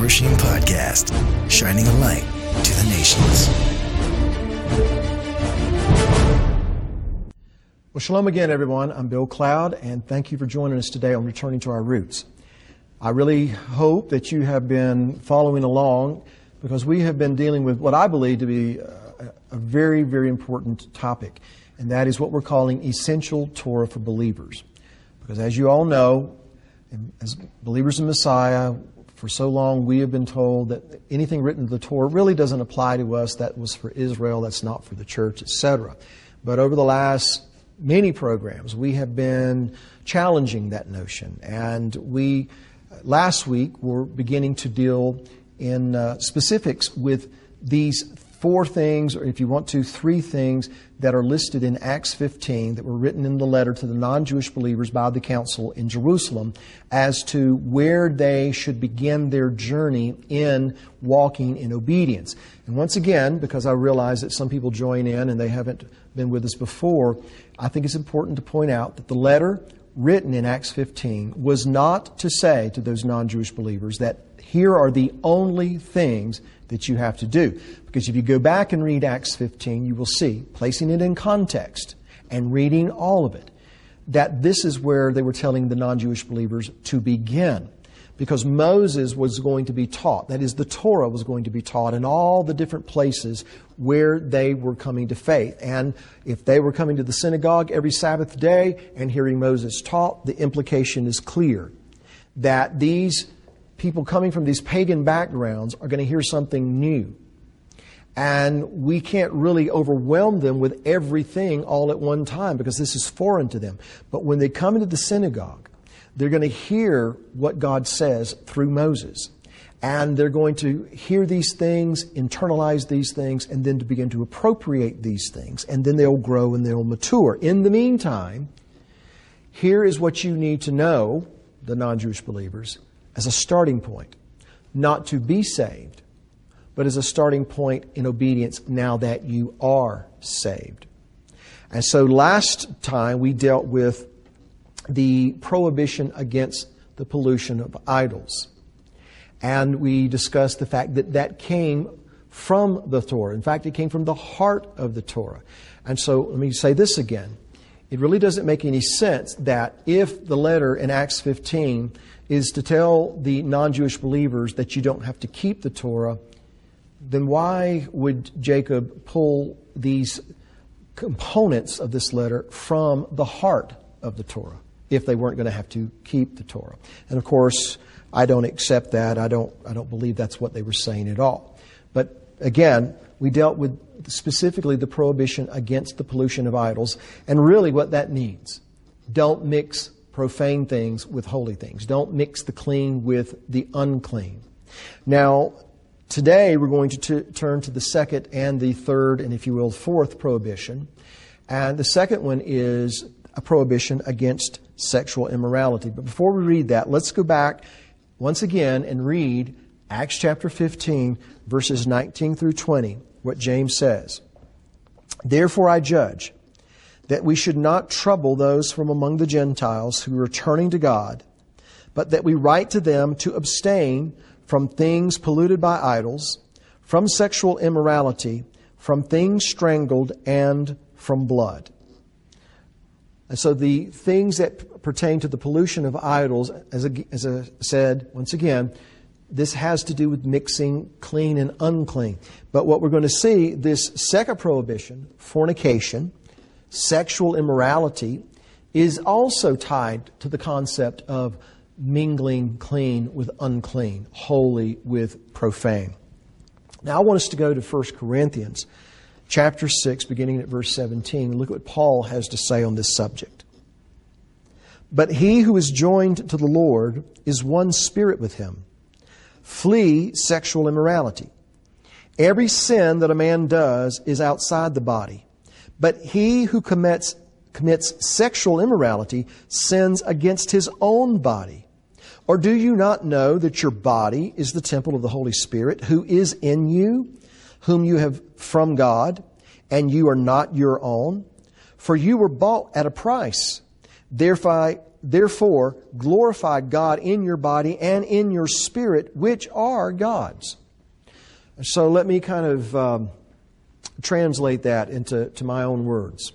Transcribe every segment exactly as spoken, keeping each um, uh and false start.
Machine Podcast, shining a light to the nations. Well, shalom again, everyone. I'm Bill Cloud, and thank you for joining us today on Returning to Our Roots. I really hope that you have been following along, because we have been dealing with what I believe to be a, a very, very important topic, and that is what we're calling essential Torah for believers. Because as you all know, as believers in Messiah, for so long we have been told that anything written in the Torah really doesn't apply to us. That was for Israel, that's not for the church, et cetera. But over the last many programs, we have been challenging that notion. And we, last week, were beginning to deal in uh, specifics with these four things, or if you want to, three things that are listed in Acts fifteen that were written in the letter to the non-Jewish believers by the council in Jerusalem as to where they should begin their journey in walking in obedience. And once again, because I realize that some people join in and they haven't been with us before, I think it's important to point out that the letter written in Acts fifteen was not to say to those non-Jewish believers that here are the only things that you have to do. Because if you go back and read Acts fifteen, you will see, placing it in context and reading all of it, that this is where they were telling the non-Jewish believers to begin. Because Moses was going to be taught, that is, the Torah was going to be taught in all the different places where they were coming to faith. And if they were coming to the synagogue every Sabbath day and hearing Moses taught, the implication is clear that these people coming from these pagan backgrounds are going to hear something new. And we can't really overwhelm them with everything all at one time because this is foreign to them. But when they come into the synagogue, they're going to hear what God says through Moses. And they're going to hear these things, internalize these things, and then to begin to appropriate these things. And then they'll grow and they'll mature. In the meantime, here is what you need to know, the non-Jewish believers, as a starting point. Not to be saved, but as a starting point in obedience now that you are saved. And so last time we dealt with the prohibition against the pollution of idols. And we discussed the fact that that came from the Torah. In fact, it came from the heart of the Torah. And so let me say this again. It really doesn't make any sense that if the letter in Acts fifteen is to tell the non-Jewish believers that you don't have to keep the Torah, then why would Jacob pull these components of this letter from the heart of the Torah if they weren't going to have to keep the Torah? And of course, I don't accept that. I don't, I don't believe that's what they were saying at all. But again, we dealt with specifically the prohibition against the pollution of idols and really what that means. Don't mix profane things with holy things. Don't mix the clean with the unclean. Now, today we're going to t- turn to the second and the third, and if you will, fourth prohibition. And the second one is a prohibition against sexual immorality. But before we read that, let's go back once again and read Acts chapter fifteen, verses nineteen through twenty, what James says. Therefore I judge that we should not trouble those from among the Gentiles who are turning to God, but that we write to them to abstain from things polluted by idols, from sexual immorality, from things strangled, and from blood. And so the things that pertain to the pollution of idols, as I, as I said, once again, this has to do with mixing clean and unclean. But what we're going to see, this second prohibition, fornication, sexual immorality, is also tied to the concept of mingling clean with unclean, holy with profane. Now I want us to go to First Corinthians chapter six, beginning at verse seventeen. Look at what Paul has to say on this subject. But he who is joined to the Lord is one spirit with him. Flee sexual immorality. Every sin that a man does is outside the body, but he who commits commits sexual immorality sins against his own body. Or do you not know that your body is the temple of the Holy Spirit who is in you, whom you have from God, and you are not your own? For you were bought at a price. Therefore, therefore glorify God in your body and in your spirit, which are God's. So let me kind of um, translate that into to my own words.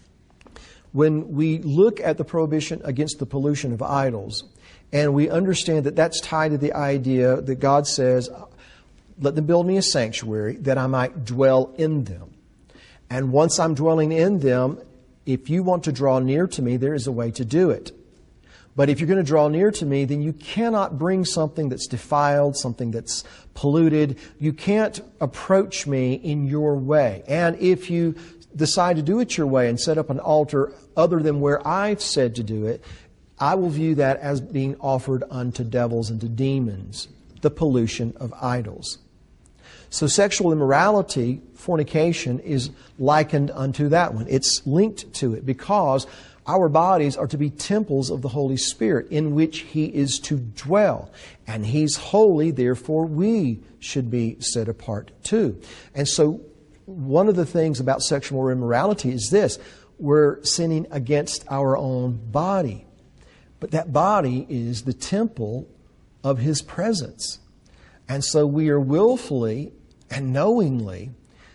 When we look at the prohibition against the pollution of idols, and we understand that that's tied to the idea that God says, let them build me a sanctuary that I might dwell in them. And once I'm dwelling in them, if you want to draw near to me, there is a way to do it. But if you're going to draw near to me, then you cannot bring something that's defiled, something that's polluted. You can't approach me in your way. And if you decide to do it your way and set up an altar other than where I've said to do it, I will view that as being offered unto devils and to demons, the pollution of idols. So sexual immorality, fornication, is likened unto that one. It's linked to it because our bodies are to be temples of the Holy Spirit in which He is to dwell. And He's holy, therefore we should be set apart too. And so one of the things about sexual immorality is this: we're sinning against our own body. But that body is the temple of His presence. And so we are willfully and knowingly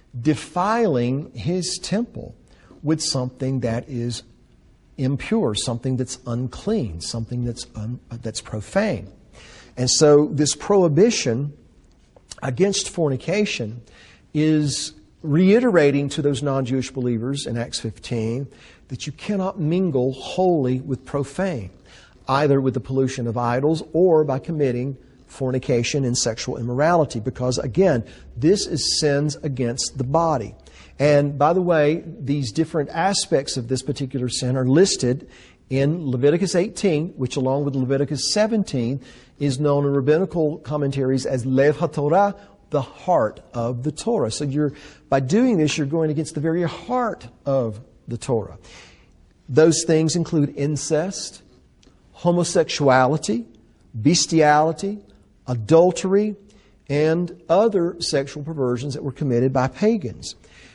defiling His temple with something that is impure, something that's unclean, something that's un, that's profane. And so this prohibition against fornication is reiterating to those non-Jewish believers in Acts fifteen that you cannot mingle holy with profane, either with the pollution of idols or by committing fornication and sexual immorality, because again, this is sins against the body. And by the way, these different aspects of this particular sin are listed in Leviticus eighteen, which along with Leviticus seventeen is known in rabbinical commentaries as Lev HaTorah, the heart of the Torah. So you're, by doing this, you're going against the very heart of the Torah. Those things include incest, homosexuality, bestiality, adultery, and other sexual perversions that were committed by pagans.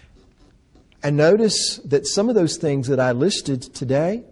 And notice that some of those things that I listed today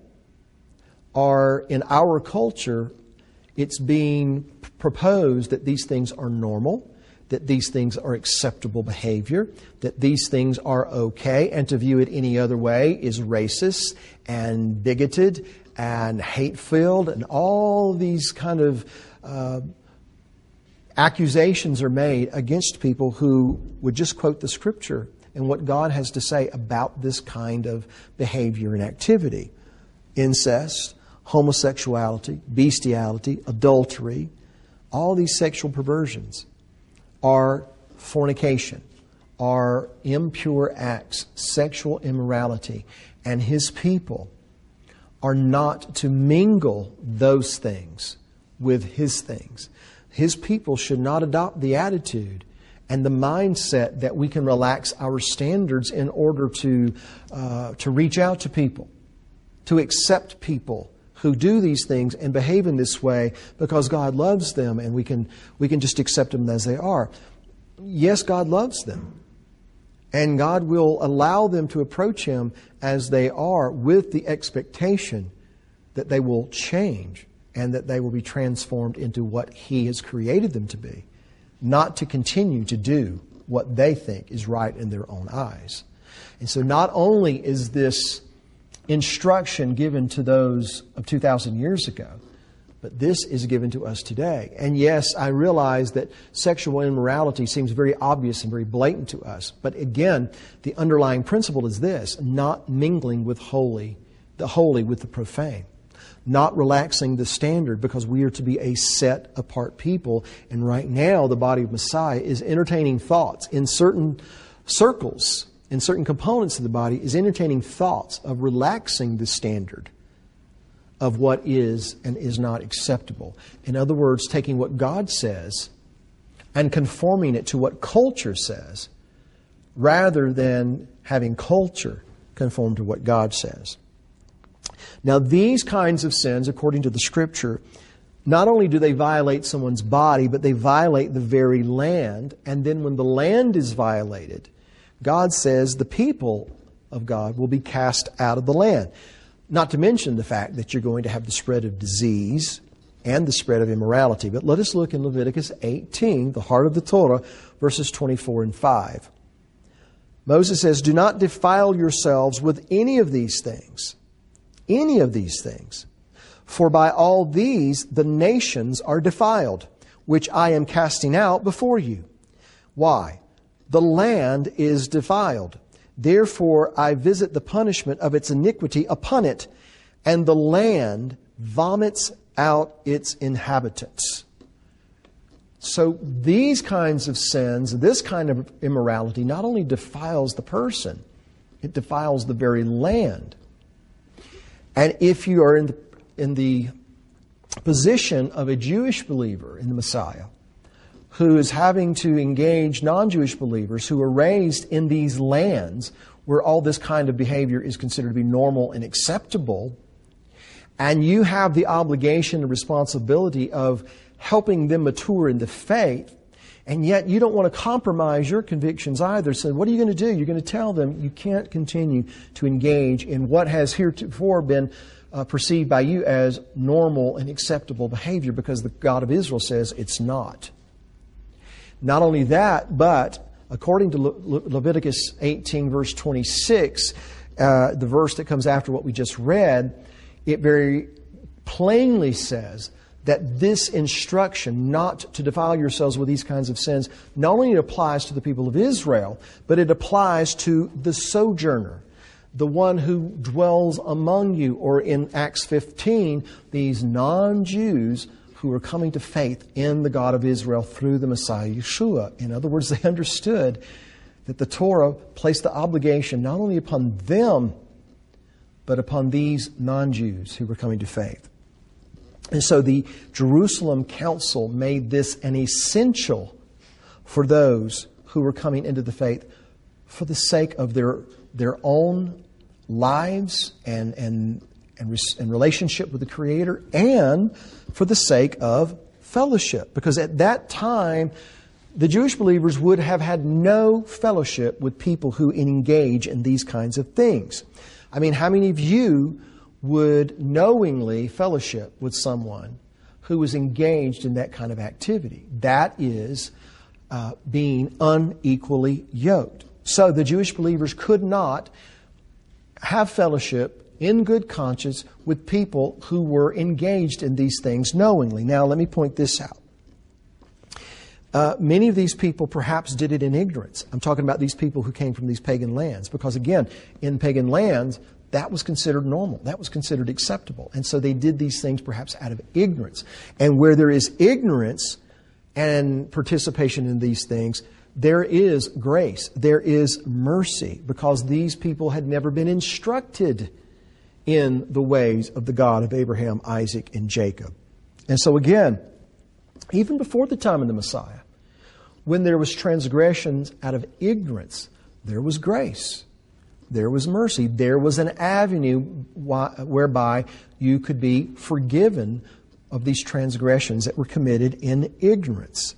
are, in our culture, it's being proposed that these things are normal, that these things are acceptable behavior, that these things are okay, and to view it any other way is racist and bigoted and hate-filled, and all these kind of uh, accusations are made against people who would just quote the Scripture and what God has to say about this kind of behavior and activity. Incest, homosexuality, bestiality, adultery, all these sexual perversions are fornication, are impure acts, sexual immorality, and His people are not to mingle those things with His things. His people should not adopt the attitude and the mindset that we can relax our standards in order to uh, to reach out to people, to accept people who do these things and behave in this way because God loves them and we can we can just accept them as they are. Yes, God loves them. And God will allow them to approach Him as they are with the expectation that they will change and that they will be transformed into what He has created them to be, not to continue to do what they think is right in their own eyes. And so not only is this instruction given to those of two thousand years ago, but this is given to us today. And yes, I realize that sexual immorality seems very obvious and very blatant to us. But again, the underlying principle is this: not mingling with holy, the holy with the profane. Not relaxing the standard, because we are to be a set apart people. And right now, the body of Messiah is entertaining thoughts in certain circles, in certain components of the body, is entertaining thoughts of relaxing the standard of what is and is not acceptable. In other words, taking what God says and conforming it to what culture says, rather than having culture conform to what God says. Now, these kinds of sins, according to the Scripture, not only do they violate someone's body, but they violate the very land. And then when the land is violated, God says the people of God will be cast out of the land. Not to mention the fact that you're going to have the spread of disease and the spread of immorality. But let us look in Leviticus eighteen, the heart of the Torah, verses twenty-four and five. Moses says, "Do not defile yourselves with any of these things, any of these things. For by all these the nations are defiled, which I am casting out before you. Why? The land is defiled. Therefore I visit the punishment of its iniquity upon it, and the land vomits out its inhabitants." So these kinds of sins, this kind of immorality, not only defiles the person, it defiles the very land. And if you are in the, in the position of a Jewish believer in the Messiah, who is having to engage non-Jewish believers who are raised in these lands where all this kind of behavior is considered to be normal and acceptable, and you have the obligation and responsibility of helping them mature into faith, and yet you don't want to compromise your convictions either. So what are you going to do? You're going to tell them you can't continue to engage in what has heretofore been uh, perceived by you as normal and acceptable behavior, because the God of Israel says it's not. Not only that, but according to Le- Leviticus eighteen, verse twenty-six, uh, the verse that comes after what we just read, it very plainly says that this instruction not to defile yourselves with these kinds of sins, not only applies to the people of Israel, but it applies to the sojourner, the one who dwells among you, or in Acts fifteen, these non-Jews who are coming to faith in the God of Israel through the Messiah, Yeshua. In other words, they understood that the Torah placed the obligation not only upon them, but upon these non-Jews who were coming to faith. And so the Jerusalem Council made this an essential for those who were coming into the faith for the sake of their their own lives and and and, and relationship with the Creator, and for the sake of fellowship. Because at that time, the Jewish believers would have had no fellowship with people who engage in these kinds of things. I mean, how many of you would knowingly fellowship with someone who was engaged in that kind of activity? That is uh, being unequally yoked. So the Jewish believers could not have fellowship in good conscience with people who were engaged in these things knowingly. Now, let me point this out. Uh, many of these people perhaps did it in ignorance. I'm talking about these people who came from these pagan lands, because again, in pagan lands, that was considered normal. That was considered acceptable. And so they did these things perhaps out of ignorance. And where there is ignorance and participation in these things, there is grace. There is mercy, because these people had never been instructed in the ways of the God of Abraham, Isaac, and Jacob. And so again, even before the time of the Messiah, when there was transgressions out of ignorance, there was grace. There was mercy. There was an avenue whereby you could be forgiven of these transgressions that were committed in ignorance.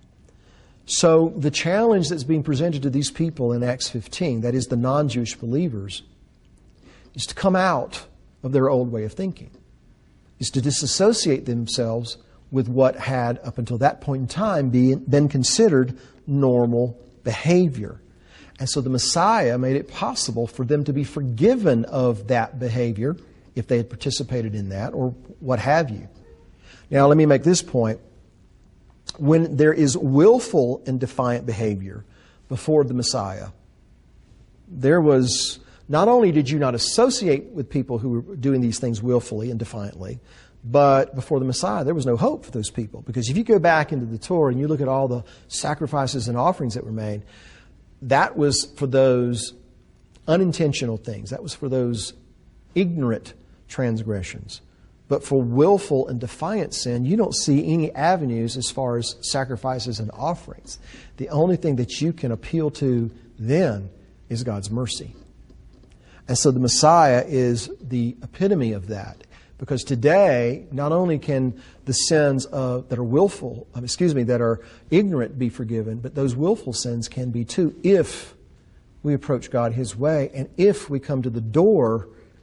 So the challenge that's being presented to these people in Acts fifteen, that is the non-Jewish believers, is to come out of their old way of thinking, is to disassociate themselves with what had, up until that point in time, been considered normal behavior. And so the Messiah made it possible for them to be forgiven of that behavior if they had participated in that, or what have you. Now, let me make this point. When there is willful and defiant behavior before the Messiah, there was, not only did you not associate with people who were doing these things willfully and defiantly, but before the Messiah, there was no hope for those people. Because if you go back into the Torah and you look at all the sacrifices and offerings that were made, that was for those unintentional things. That was for those ignorant transgressions. But for willful and defiant sin, you don't see any avenues as far as sacrifices and offerings. The only thing that you can appeal to then is God's mercy. And so the Messiah is the epitome of that. Because today, not only can the sins uh, that are willful, uh, excuse me, that are ignorant be forgiven, but those willful sins can be too if we approach God His way, and if we come to the door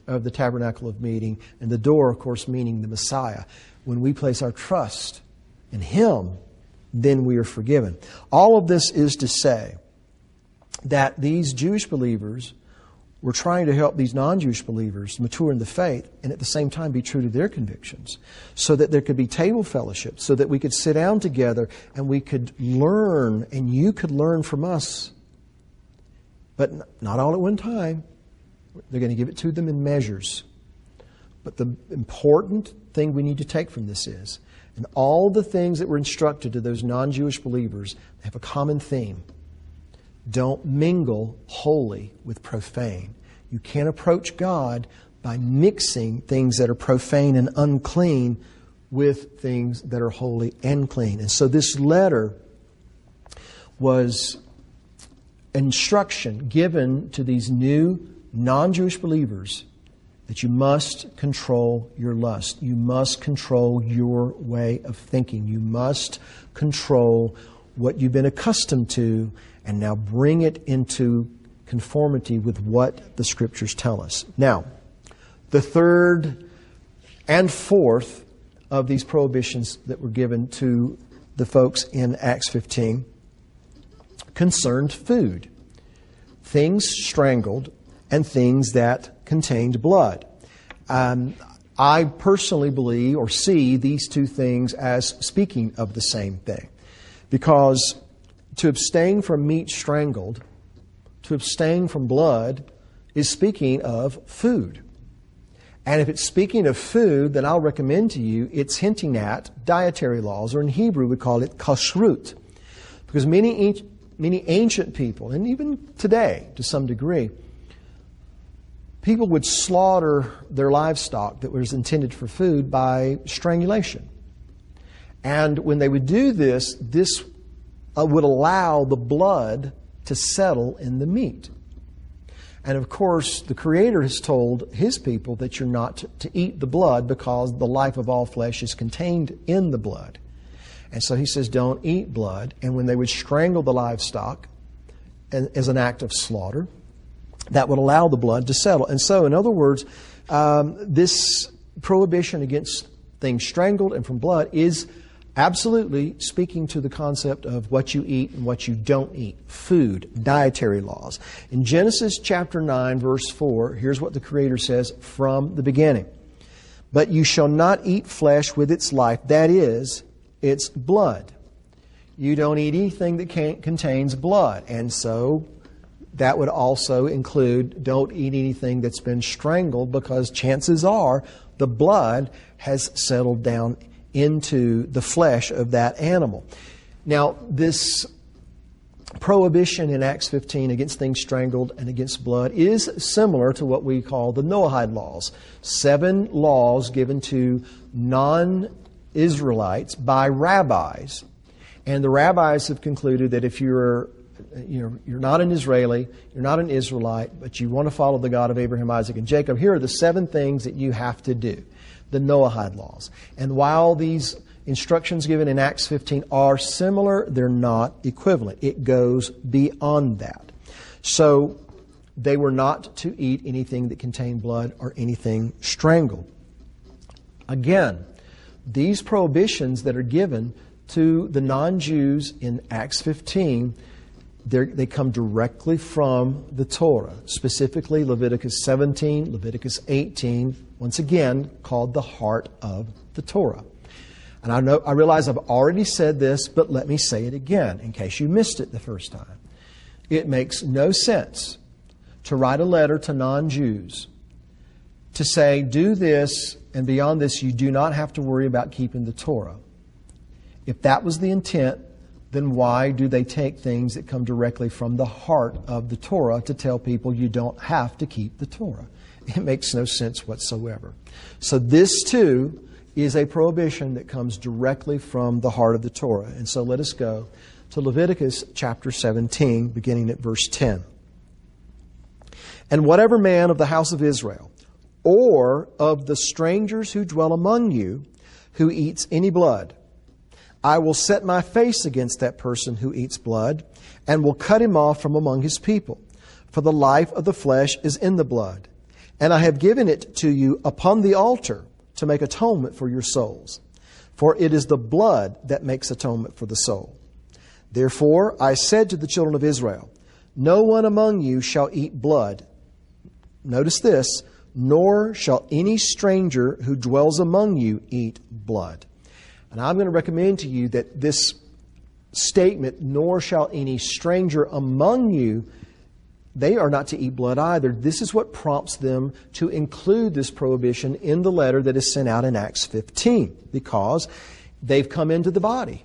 of the tabernacle of meeting, and the door, of course, meaning the Messiah. When we place our trust in Him, then we are forgiven. All of this is to say that these Jewish believers were trying to help these non-Jewish believers mature in the faith and at the same time be true to their convictions, so that there could be table fellowship, so that we could sit down together and we could learn, and you could learn from us. But not all at one time. They're going to give it to them in measures. But the important thing we need to take from this is, and all the things that were instructed to those non-Jewish believers have a common theme. Don't mingle holy with profane. You can't approach God by mixing things that are profane and unclean with things that are holy and clean. And so this letter was instruction given to these new non-Jewish believers that you must control your lust. You must control your way of thinking. You must control what you've been accustomed to and now bring it into conformity with what the Scriptures tell us. Now, the third and fourth of these prohibitions that were given to the folks in Acts fifteen concerned food. Things strangled and things that contained blood. Um, I personally believe or see these two things as speaking of the same thing. Because to abstain from meat strangled, to abstain from blood, is speaking of food. And if it's speaking of food, then I'll recommend to you, it's hinting at dietary laws, or in Hebrew we call it kashrut. Because many, many ancient people, and even today to some degree, people would slaughter their livestock that was intended for food by strangulation. And when they would do this, this uh, would allow the blood to settle in the meat. And of course, the Creator has told His people that you're not to, to eat the blood because the life of all flesh is contained in the blood. And so He says, don't eat blood. And when they would strangle the livestock as an act of slaughter, that would allow the blood to settle. And so, in other words, um, this prohibition against things strangled and from blood is absolutely speaking to the concept of what you eat and what you don't eat. Food, dietary laws. In Genesis chapter nine, verse four, here's what the Creator says from the beginning. But you shall not eat flesh with its life, that is, its blood. You don't eat anything that can, contains blood. And so that would also include don't eat anything that's been strangled, because chances are the blood has settled down into the flesh of that animal. Now, this prohibition in Acts fifteen against things strangled and against blood is similar to what we call the Noahide laws. Seven laws given to non-Israelites by rabbis. And the rabbis have concluded that if you're You're, you're not an Israeli, you're not an Israelite, but you want to follow the God of Abraham, Isaac, and Jacob, here are the seven things that you have to do. The Noahide laws. And while these instructions given in Acts fifteen are similar, they're not equivalent. It goes beyond that. So they were not to eat anything that contained blood or anything strangled. Again, these prohibitions that are given to the non-Jews in Acts fifteen, They're, they come directly from the Torah, specifically Leviticus seventeen, Leviticus eighteen, once again called the heart of the Torah. And I know I realize I've already said this, but let me say it again in case you missed it the first time. It makes no sense to write a letter to non-Jews to say, do this, and beyond this you do not have to worry about keeping the Torah. If that was the intent, then why do they take things that come directly from the heart of the Torah to tell people you don't have to keep the Torah? It makes no sense whatsoever. So this too is a prohibition that comes directly from the heart of the Torah. And so let us go to Leviticus chapter seventeen, beginning at verse ten. And whatever man of the house of Israel, or of the strangers who dwell among you, who eats any blood, I will set my face against that person who eats blood, and will cut him off from among his people. For the life of the flesh is in the blood, And I have given it to you upon the altar to make atonement for your souls. For it is the blood that makes atonement for the soul. Therefore I said to the children of Israel, no one among you shall eat blood. Notice this, nor shall any stranger who dwells among you eat blood. And I'm going to recommend to you that this statement, nor shall any stranger among you, they are not to eat blood either. This is what prompts them to include this prohibition in the letter that is sent out in Acts fifteen, because they've come into the body.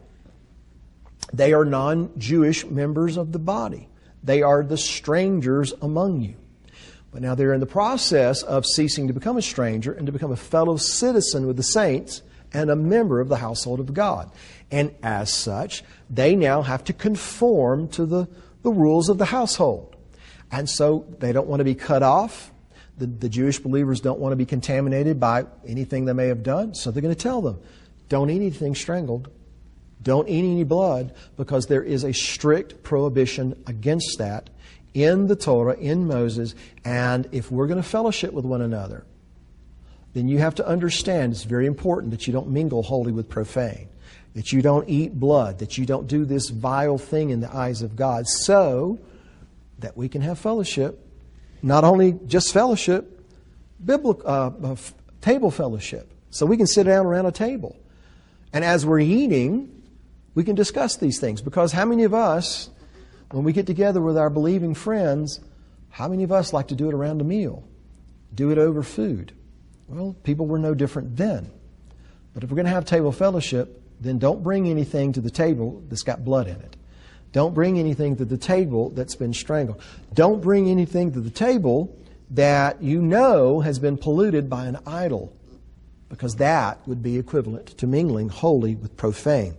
They are non-Jewish members of the body. They are the strangers among you. But now they're in the process of ceasing to become a stranger and to become a fellow citizen with the saints and a member of the household of God. And as such, they now have to conform to the, the rules of the household. And so they don't want to be cut off. The, the Jewish believers don't want to be contaminated by anything they may have done. So they're going to tell them, don't eat anything strangled. Don't eat any blood, because there is a strict prohibition against that in the Torah, in Moses. And if we're going to fellowship with one another, then you have to understand it's very important that you don't mingle holy with profane, that you don't eat blood, that you don't do this vile thing in the eyes of God, so that we can have fellowship, not only just fellowship, biblical uh, uh, table fellowship, so we can sit down around a table. And as we're eating, we can discuss these things, because how many of us, when we get together with our believing friends, how many of us like to do it around a meal? Do it over food? Well, people were no different then. But if we're going to have table fellowship, then don't bring anything to the table that's got blood in it. Don't bring anything to the table that's been strangled. Don't bring anything to the table that you know has been polluted by an idol, because that would be equivalent to mingling holy with profane.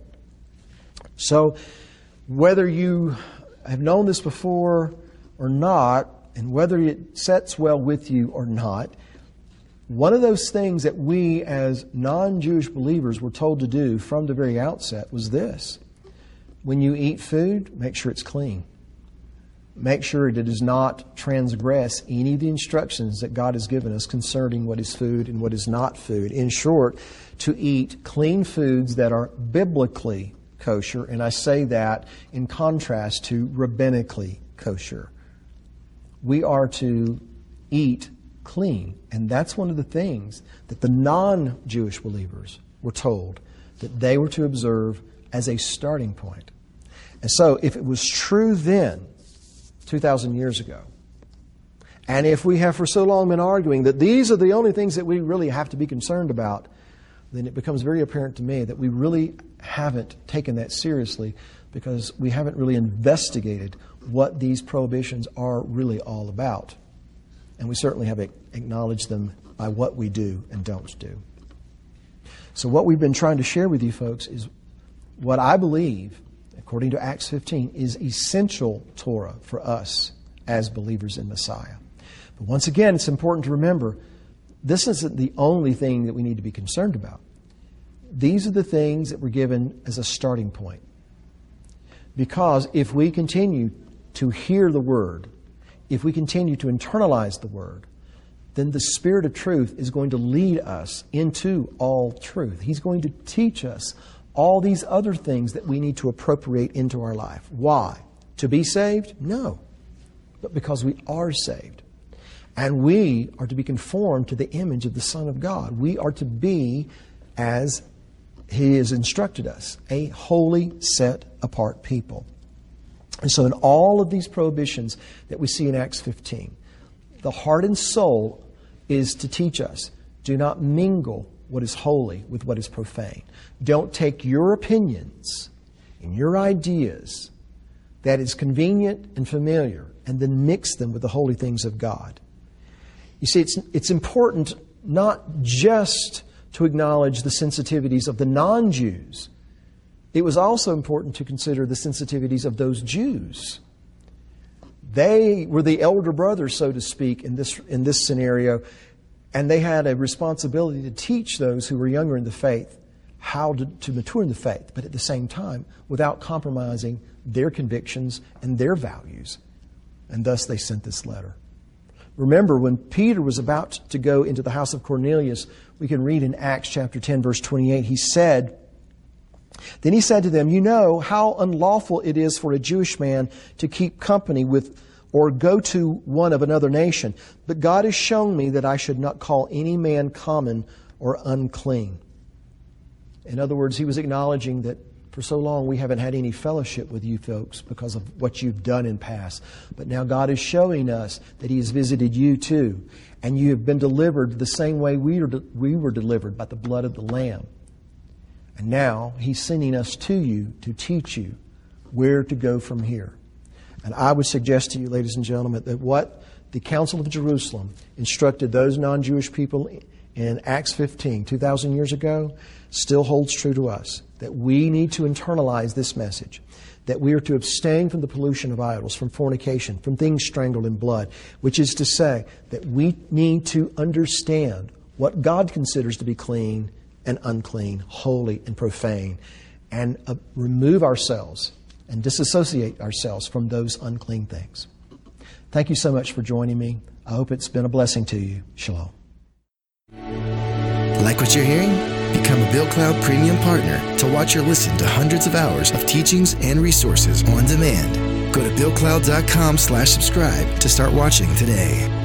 So whether you have known this before or not, and whether it sets well with you or not, one of those things that we as non-Jewish believers were told to do from the very outset was this. When you eat food, make sure it's clean. Make sure it does not transgress any of the instructions that God has given us concerning what is food and what is not food. In short, to eat clean foods that are biblically kosher, and I say that in contrast to rabbinically kosher. We are to eat clean, and that's one of the things that the non-Jewish believers were told that they were to observe as a starting point. And so if it was true then, two thousand years ago, and if we have for so long been arguing that these are the only things that we really have to be concerned about, then it becomes very apparent to me that we really haven't taken that seriously, because we haven't really investigated what these prohibitions are really all about. And we certainly have acknowledged them by what we do and don't do. So what we've been trying to share with you folks is what I believe, according to Acts fifteen, is essential Torah for us as believers in Messiah. But once again, it's important to remember, this isn't the only thing that we need to be concerned about. These are the things that were given as a starting point. Because if we continue to hear the Word, if we continue to internalize the Word, then the Spirit of truth is going to lead us into all truth. He's going to teach us all these other things that we need to appropriate into our life. Why? To be saved? No. But because we are saved. And we are to be conformed to the image of the Son of God. We are to be, as He has instructed us, a holy, set-apart people. And so in all of these prohibitions that we see in Acts fifteen, the heart and soul is to teach us, do not mingle what is holy with what is profane. Don't take your opinions and your ideas that is convenient and familiar and then mix them with the holy things of God. You see, it's, it's important not just to acknowledge the sensitivities of the non-Jews. It was also important to consider the sensitivities of those Jews. They were the elder brothers, so to speak, in this, in this scenario, and they had a responsibility to teach those who were younger in the faith how to, to mature in the faith, but at the same time, without compromising their convictions and their values. And thus they sent this letter. Remember, when Peter was about to go into the house of Cornelius, we can read in Acts chapter ten, verse twenty-eight, he said, Then he said to them, You know how unlawful it is for a Jewish man to keep company with or go to one of another nation. But God has shown me that I should not call any man common or unclean. In other words, he was acknowledging that for so long we haven't had any fellowship with you folks because of what you've done in past. But now God is showing us that He has visited you too. And you have been delivered the same way we were, de- we were delivered by the blood of the Lamb. And now He's sending us to you to teach you where to go from here. And I would suggest to you, ladies and gentlemen, that what the Council of Jerusalem instructed those non-Jewish people in Acts fifteen, two thousand years ago, still holds true to us. That we need to internalize this message. That we are to abstain from the pollution of idols, from fornication, from things strangled in blood. Which is to say that we need to understand what God considers to be clean and unclean, holy and profane, and uh, remove ourselves and disassociate ourselves from those unclean things. Thank you so much for joining me. I hope it's been a blessing to you. Shalom. Like what you're hearing? Become a Bill Cloud Premium Partner to watch or listen to hundreds of hours of teachings and resources on demand. Go to billcloud.com slash subscribe to start watching today.